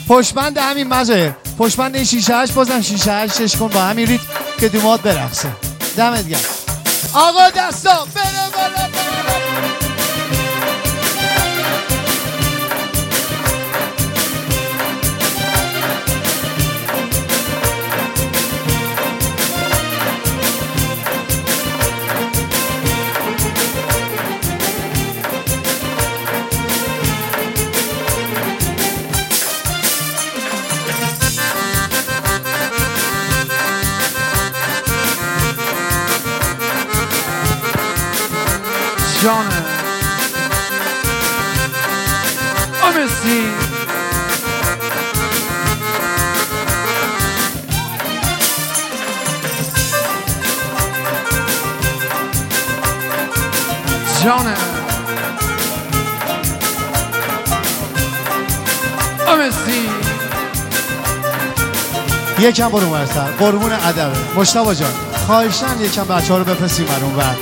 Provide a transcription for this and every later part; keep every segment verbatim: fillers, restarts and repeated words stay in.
پشتبند همین مزه پشتبند این شیشه هش بازم شیشه هشش کن با همین ریت که دومات برقصه. دمت گرم آقا. دستا بره بالا بره بالا. جانه آمسی جانه آمسی یکم برو مرسر قربون ادبه مجتبی جان خواهشاً یکم بچه ها رو بفرستی مرون بر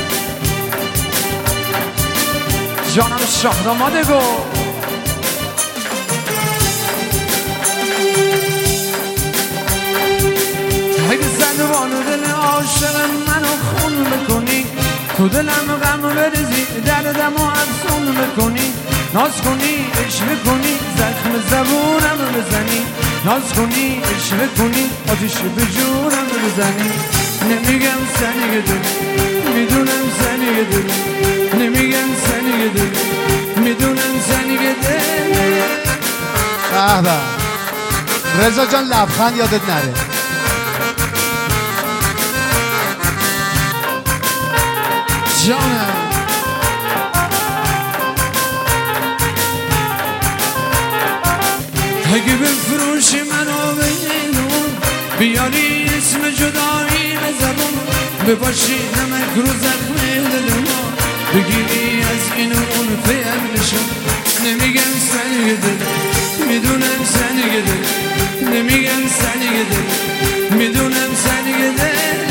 جانم شاهراماده گو اگه زدوان دل عاشق منو خون بکنی تو دلم غم بریزی دردم و افسون بکنی ناز کنی عشق کنی زخم زبونم بزنی ناز کنی عشق کنی آتیش به جونم بزنی نمیگم سنگ دل میدونم سنگ دل نمیگم سنگ دل میدونم سنگ دل. به به رضا جان لبخند یادت نره. جانم اگه بفروشی منو به اینون بیاری اسم جدایی به زبون بپاشی نمک رو زخم دل ما بگیری از این و اون فهم نشون نمیگم سنگ دل میدونم سنگ دل نمیگم سنگ دل میدونم سنگ دل.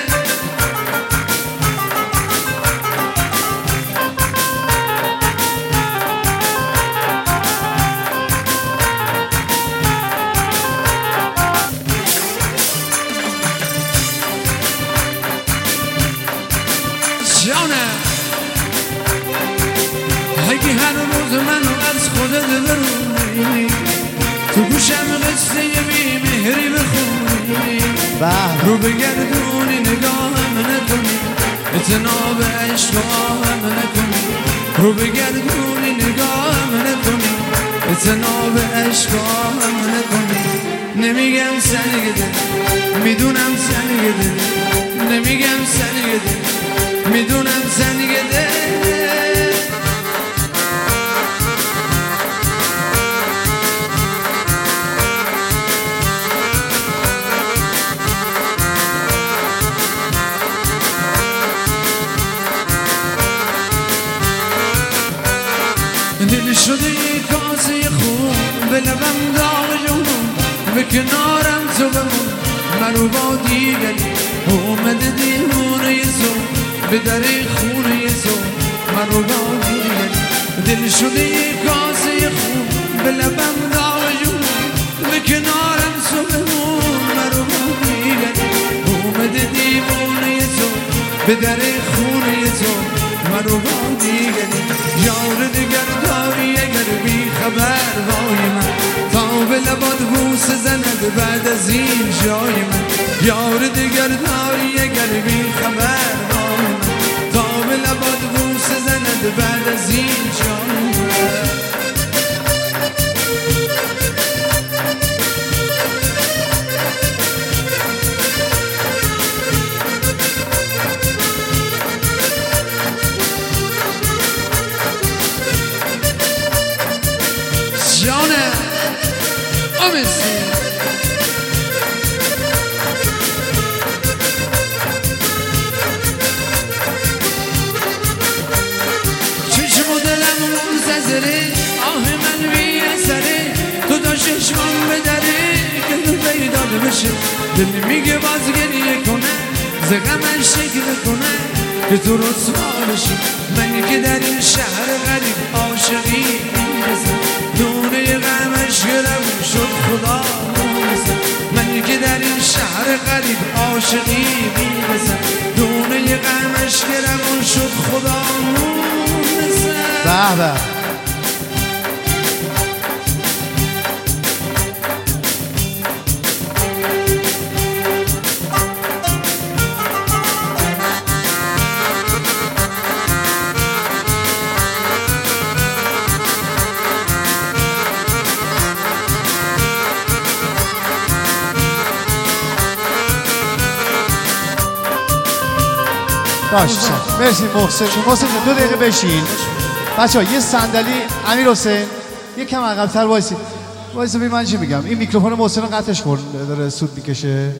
اگه هر روز منو از خودت برونی تو گوشم قصه بی مهری بخونی رو بگردونی نگاهم نکنی اتناب عشق آهم نکنی رو بگردونی نگاهم نکنی اتناب عشق آهم نکنی نمیگم سنگ دل میدونم سنگ دل نمیگم سنگ دل میدونم سنگ دل. دل شده یک کاسه خون به لبم داغ جنون به کنارم تو بمون منو با دیگری اومده دیوونه تو به در خونه تو منو با دیگری دل شده یک کاسه خون به لبم داغ جنون به کنارم تو بمون منو با دیگری اومده دیوونه تو به در خونه تو منو با دیگری یار دیگر داری اگر بی خبر وای من تا به لبات بوسه زند بعد از این جای من یار دیگر داری اگر بی خبر وای من تا به لبات بوسه زند بعد از این جای من. جانه آمسی چشم و دلم منتظره آه من بی اثره تو تا چشمم بدره که تو پیداد بشه دل میگه باز گریه کنه زغمش شکل کنه که تو رسوا بشی من که در این شهر غریب عاشقی میرسم دونه غمش گرمون شد خدا میرسم من که در این شهر غریب عاشقی میرسم دونه غمش گرمون شد خدا میرسم به به باشه مرسی محسن محسن دو دقیقه بشین بچه ها یه صندلی امیر حسین یه کم عقب‌تر وایسی وایسی ببین من چی میگم این میکروفون محسن رو قطعش کن داره سود میکشه